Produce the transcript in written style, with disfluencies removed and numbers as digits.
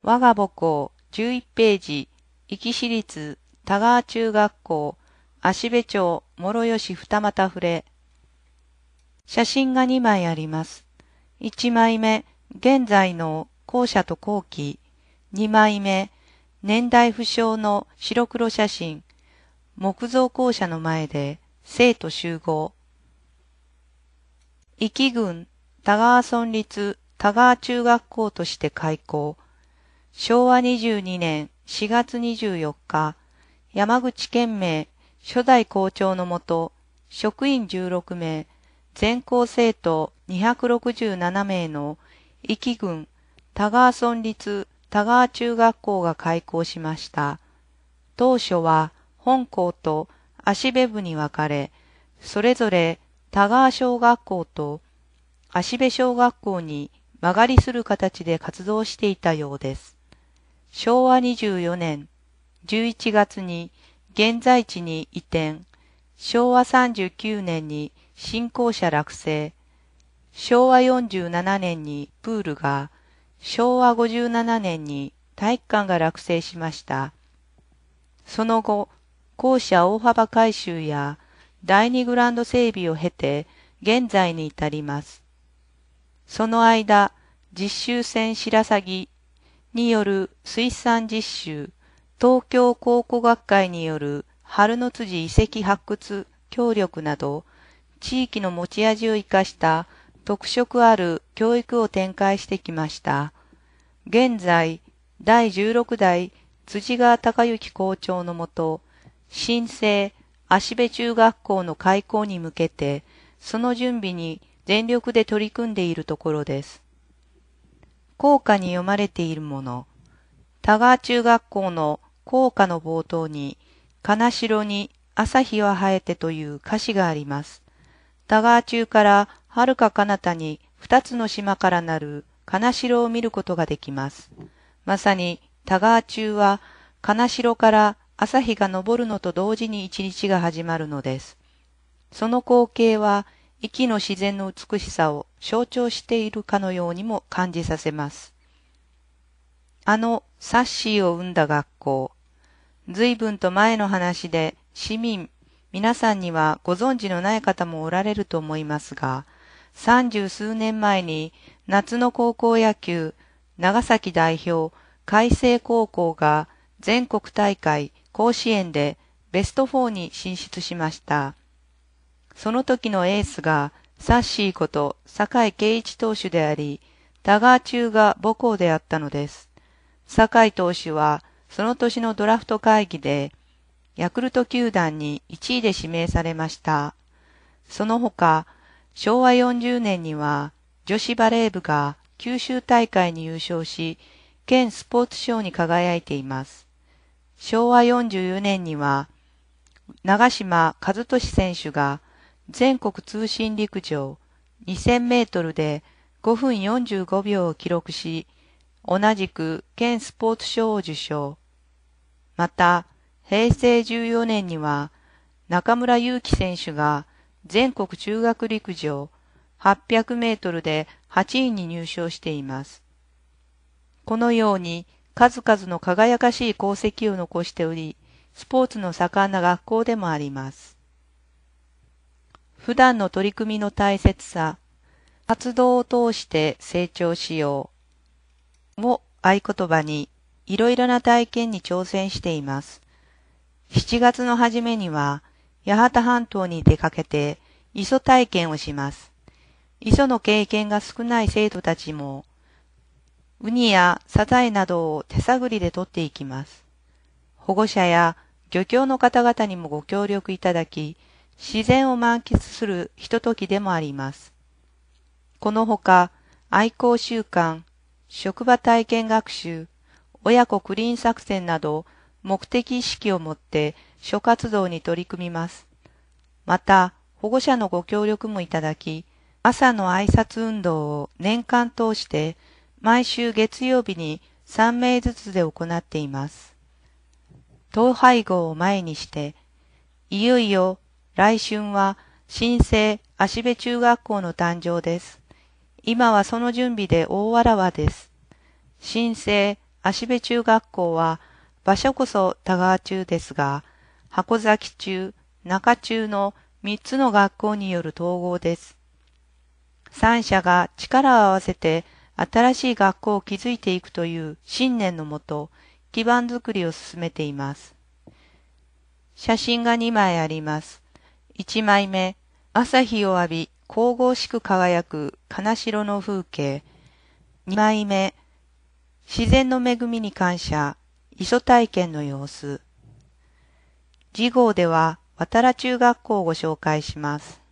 我が母校11ページ、壱岐市立田川中学校、芦部町諸吉二股触。写真が2枚あります。1枚目、現在の校舎と校旗。2枚目、年代不詳の白黒写真。木造校舎の前で生徒集合。壱岐郡田川村立田川中学校として開校。昭和22年4月24日、山口県名初代校長のもと、職員16名、全校生徒267名の壱岐郡田川村立田川中学校が開校しました。当初は本校と芦部部に分かれ、それぞれ田川小学校と芦部小学校に間借りする形で活動していたようです。昭和24年11月に現在地に移転、昭和39年に新校舎落成、昭和47年にプールが、昭和57年に体育館が落成しました。その後、校舎大幅改修や第二グラウンド整備を経て現在に至ります。その間、実習船白鷺による水産実習、東京考古学会による春の辻遺跡発掘協力など、地域の持ち味を生かした特色ある教育を展開してきました。現在、第16代辻川隆之校長のもと、新生芦部中学校の開校に向けて、その準備に全力で取り組んでいるところです。校歌に読まれているもの。田川中学校の校歌の冒頭に、金城に朝日は生えてという歌詞があります。田川中から遥か彼方に2つの島からなる金城を見ることができます。まさに田川中は金城から朝日が昇るのと同時に一日が始まるのです。その光景は壱岐の自然の美しさを象徴しているかのようにも感じさせます。あのサッシーを生んだ学校。随分と前の話で市民、皆さんにはご存知のない方もおられると思いますが、30数年前に夏の高校野球、長崎代表、海星高校が全国大会甲子園でベスト4に進出しました。その時のエースがサッシーこと酒井圭一投手であり、田川中が母校であったのです。酒井投手はその年のドラフト会議でヤクルト球団に1位で指名されました。その他、昭和40年には女子バレー部が九州大会に優勝し、県スポーツ賞に輝いています。昭和44年には長島和俊選手が全国通信陸上2000メートルで5分45秒を記録し、同じく県スポーツ賞を受賞。また、平成14年には中村祐樹選手が全国中学陸上800メートルで8位に入賞しています。このように数々の輝かしい功績を残しており、スポーツの盛んな学校でもあります。普段の取り組みの大切さ、活動を通して成長しようを合言葉に、いろいろな体験に挑戦しています。7月の初めには、八幡半島に出かけて、磯体験をします。磯の経験が少ない生徒たちも、ウニやサザエなどを手探りで取っていきます。保護者や漁協の方々にもご協力いただき、自然を満喫するひとときでもあります。このほか、愛好習慣、職場体験学習、親子クリーン作戦など、目的意識を持って諸活動に取り組みます。また、保護者のご協力もいただき、朝の挨拶運動を年間通して毎週月曜日に3名ずつで行っています。統廃合を前にして、いよいよ来春は新生芦部中学校の誕生です。今はその準備で大わらわです。新生芦部中学校は場所こそ田川中ですが、箱崎中、中中の3つの学校による統合です。3社が力を合わせて新しい学校を築いていくという信念のもと、基盤づくりを進めています。写真が2枚あります。1枚目、朝日を浴び神々しく輝く金城の風景。2枚目、自然の恵みに感謝、磯体験の様子。次号では、渡良中学校をご紹介します。